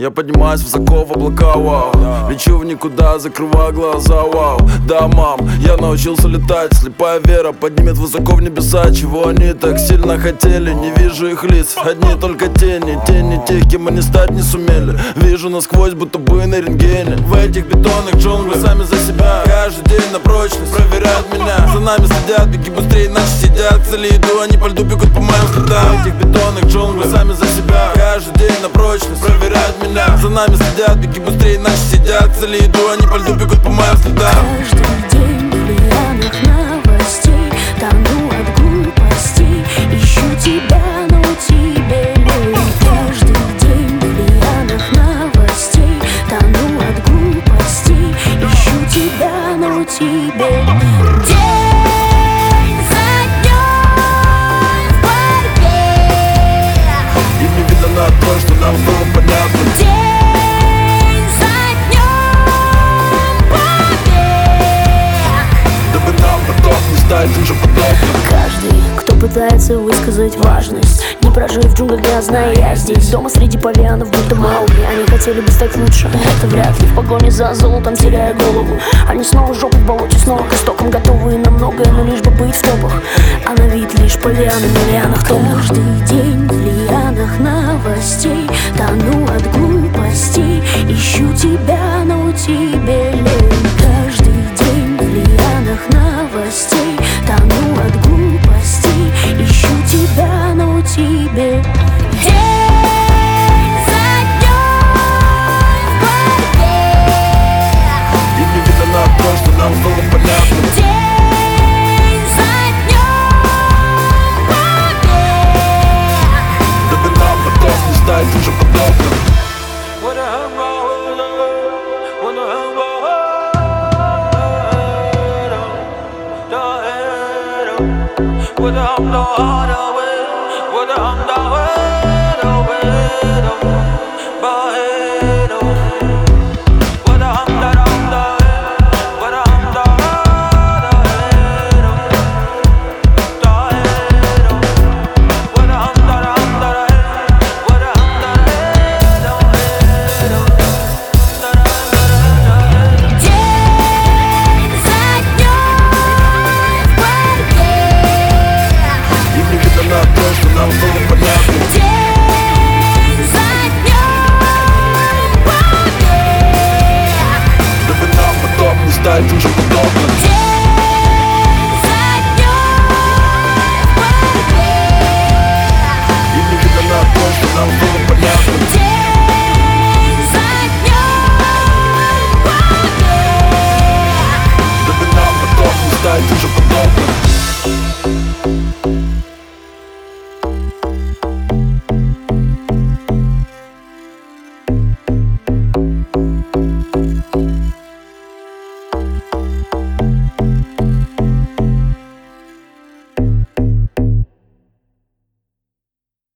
Я поднимаюсь высоко в облака, вау. Лечу в никуда, закрывая глаза, вау. Да, мам, я научился летать. Слепая вера поднимет высоко в небеса. Чего они так сильно хотели, не вижу их лиц. Одни только тени, тени тех, кем они стать не сумели. Вижу насквозь, будто бы на рентгене. В этих бетонных джунглях сами за себя. Каждый день на прочность проверяют меня. За нами следят, беги быстрее, иначе сидят. К цели иду, они по льду бегут по моим следам. В этих бетонных джунглях сами за себя. Каждый день на прочность проверяют меня. За нами следят, беги быстрее, иначе сидят. К цели иду, они по льду бегут по моим следам. Каждый день в влиянных новостей тону от глупостей. Ищу тебя, но тебе лень. Каждый день в влиянных новостей тону от глупостей. Ищу тебя, но тебе лень. День за днем в борьбе. И не видно то, что нам снова понятно. День за днем побед. Дабы нам потом не стать уже подобным. Каждый, кто пытается высказать важность, не прожив в джунглях грязно, я здесь. Дома среди павианов, будто Маугли. Они хотели бы стать лучше, это вряд ли. В погоне за золотом теряя голову. Они снова жопу в болоте, снова к истокам готовы на многое, но лишь бы быть в топах. А на вид лишь павианы в миллионах тонн. Каждый день в лианах новостей тону от глупостей. Ищу тебя,